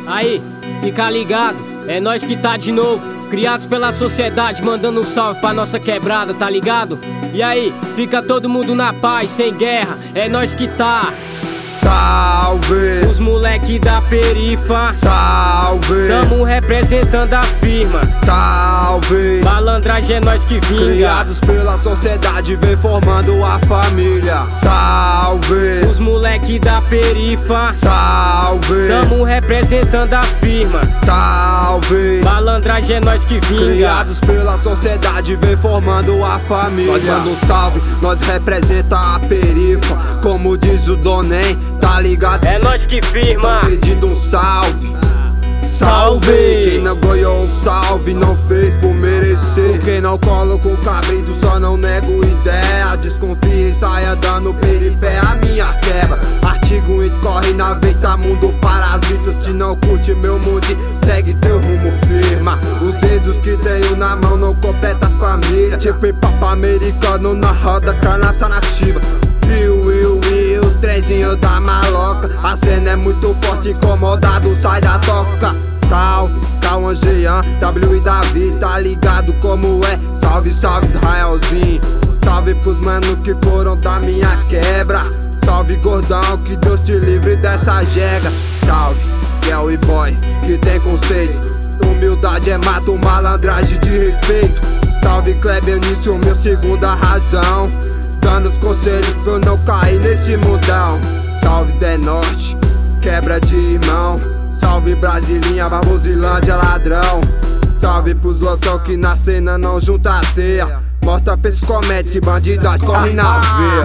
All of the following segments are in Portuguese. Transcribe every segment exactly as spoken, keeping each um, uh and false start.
Aí, fica ligado, é nós que tá de novo. Criados pela sociedade, mandando um salve pra nossa quebrada, tá ligado? E aí, fica todo mundo na paz, sem guerra, é nós que tá. Salve! Os moleque da perifa, salve! Tamo representando a firma, salve! Malandragem é nós que vinga. Criados pela sociedade, vem formando a família, salve! Os moleque da perifa, salve! Tamo representando a firma, salve! Malandragem é nós que vinga. Criados pela sociedade, vem formando a família. Nós manda um salve, nós representa a perifa. Como diz o Donem, tá ligado? É nós que firma. Tô pedindo um salve. Salve! Quem não ganhou um salve não fez por merecer. Quem não coloca o cabrito só não nego ideia. Desconfia e sai andando perifé, a minha quebra. Artigo e corre na veita, mundo parasita. Se não curte meu mundo, segue teu rumo firma. Os dedos que tenho na mão não completa a família. Tipo em papo americano na roda, canaça nativa. Will, will, will, trezinho da maloca. A cena é muito forte, incomodado, sai da toca. Salve, Cauã Jean, W e Davi, tá ligado como é? Salve, salve Israelzinho. Salve pros manos que foram da minha quebra. Salve gordão, que Deus te livre dessa jega. Salve, girl e boy, que tem conceito. Humildade é mato, malandragem de respeito. Salve Kleber Nício, meu segunda razão. Dando os conselhos pra eu não cair nesse mundão. Salve The Norte, quebra de irmão. Salve Brasilinha, Barbosilândia, ladrão. Salve pros loucão que na cena não junta a teia. Mostra pra esses comédios que bandidade corre na veia.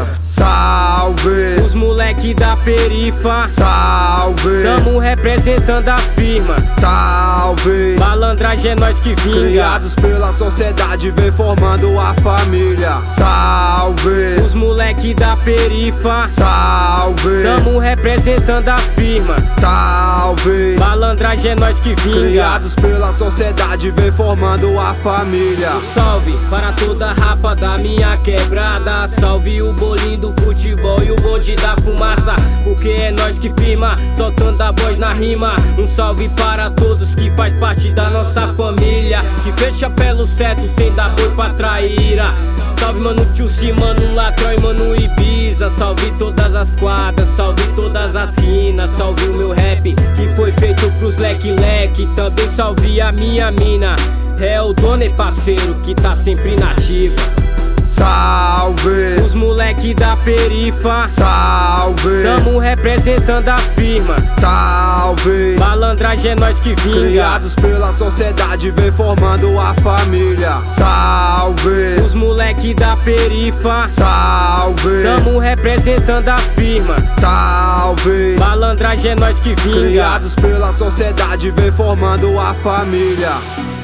Salve! Os moleque da perifa, salve! Tamo representando a firma, salve! Malandragem é nós que vinga. Criados pela sociedade, vem formando a família, salve! Os moleque da perifa, salve! Tamo representando a firma, salve! Malandragem é nós que vinga. Criados pela sociedade, vem formando a família. Salve para toda a rapa da minha quebrada. Salve o bolinho do futebol e o bonde da fumaça. Porque é nós que firma, soltando a voz na rima. Um salve para todos que faz parte da nossa família, que fecha pelo certo sem dar boi pra traíra. Salve mano Tchussi, mano Latrão e mano Ibiza. Salve todas as quadras, salve todas as rinas. Salve o meu rap que foi feito pros leque-leque. Também salve a minha mina, é o Dona parceiro que tá sempre nativa. Salve! Os moleque da perifa, salve! Tamo representando a firma, salve! Malandragem é nós que vinga. Criados pela sociedade, vem formando a família, salve! Os moleque da perifa, salve! Tamo representando a firma, salve! Malandragem é nós que vinga. Criados pela sociedade, vem formando a família.